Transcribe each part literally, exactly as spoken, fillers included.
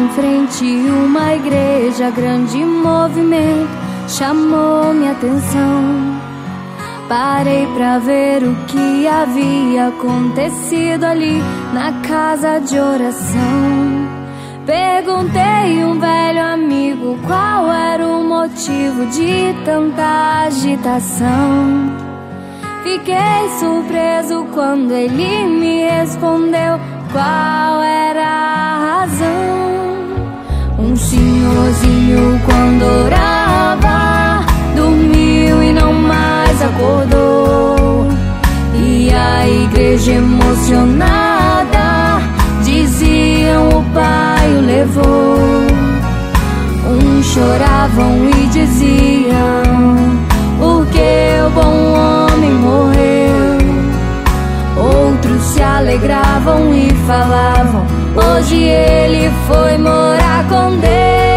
frente uma igreja, grande movimento chamou minha atenção. Parei pra ver o que havia acontecido ali na casa de oração. Perguntei a um velho amigo qual era o motivo de tanta agitação. Fiquei surpreso quando ele me respondeu qual era a razão. Um senhorzinho, quando orava, dormiu e não mais acordou. E a igreja emocionada diziam: o pai o levou. Uns choravam e diziam: porque o bom homem morreu. Outros se alegravam e falavam: hoje ele foi morar com Deus.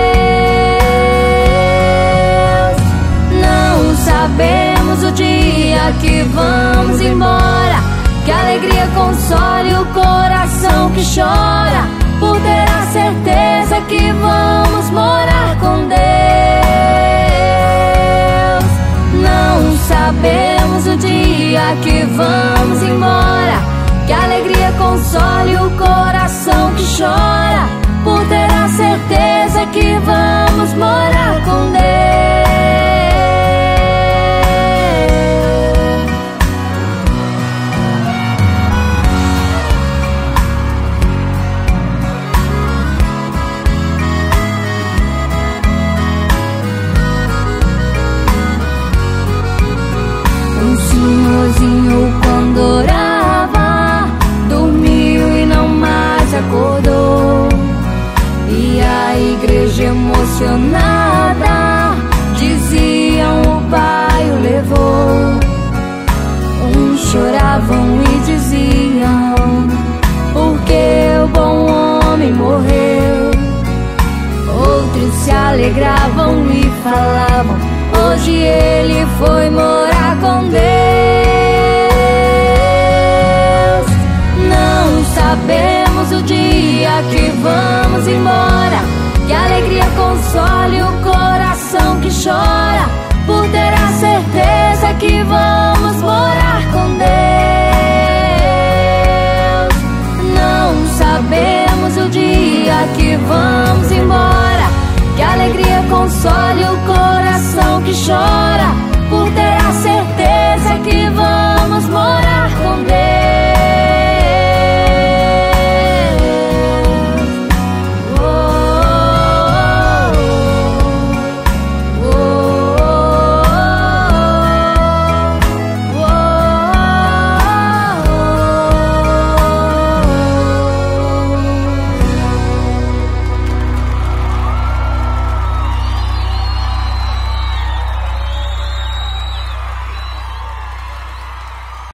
Não sabemos o dia que vamos embora, que a alegria console o coração que chora, por ter a certeza que vamos morar com Deus. Não sabemos o dia que vamos embora, que a alegria console o coração que chora, por ter a certeza que vamos morar com Deus. Um senhorzinho, quando orava, dormiu e não mais acordou. E a igreja emocionada diziam: o pai o levou. Uns choravam e diziam: porque o bom homem morreu. Outros se alegravam e falavam: hoje ele foi morar com Deus. Não sabemos o dia que vamos embora, que a alegria console o coração que chora, por ter a certeza que vamos morar com Deus. Não sabemos o dia que vamos embora, que a alegria console o coração que chora,